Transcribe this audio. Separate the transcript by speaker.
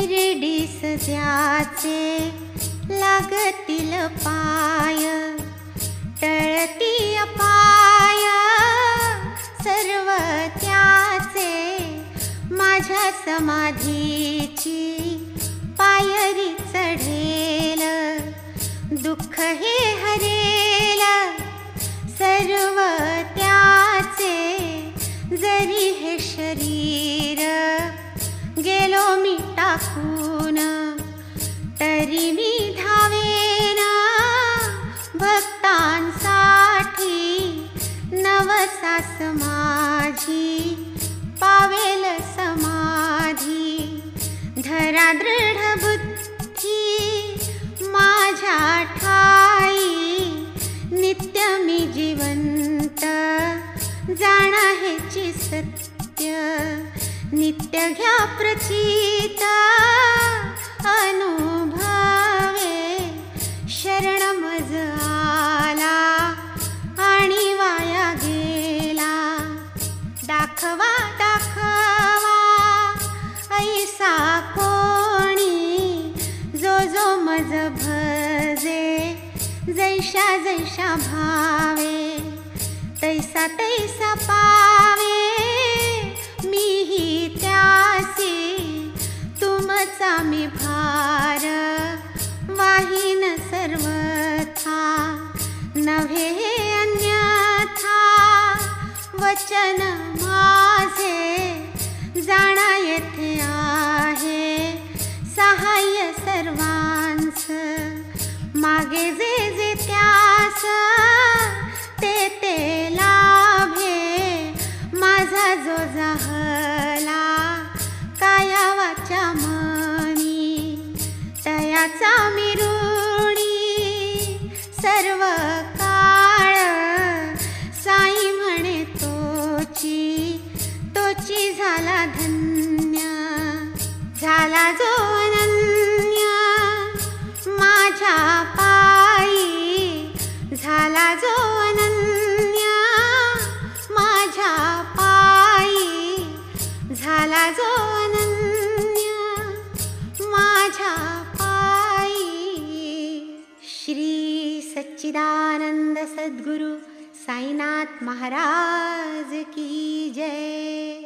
Speaker 1: हिरडीस ज्याचे लागतील पाय, टळती अपाय सर्व त्याचे, माझ्या समाधीची पायरी चढेल, दुःख हे हरेल सर्व त्याचे, जरी हे शरीर गेलो मी टाकून, तरी मी धावेन भक्तांसाठी, नवसास माझी पावेल समाधी, धरा दृढ बुद्धी माझ्या ठाई, नित्य मी जिवंत जाणा हेची सत्य, नित्य घ्या प्रचित अनुभवे, शरण मज आला आणि वाया गेला, दाखवा दाखवा ऐसा कोणी, जो जो मज भजे जैसा जैसा भावे, तैसा तैसा पावे, मीही त्यासी तुमचा मी भार, वाहीन सर्वथा नव्हे अन्यथा, वचन माझे जाणा येथे आहे, सहाय्य सर्वांस मागे जे जे त्यास, ते ते लाभे माझा जो जाहला काया वाचा मनी, तयाचा मी ऋणी सर्व काळ, साई म्हणे तोची तोची झाला धन्य, झाला जो अनन्य माझ्या पायी, झाला जो अनन्य माझ्या पायी, झाला जो अनन्य माझ्या पायी। श्री सच्चिदानंद सद्गुरु साईनाथ महाराज की जय।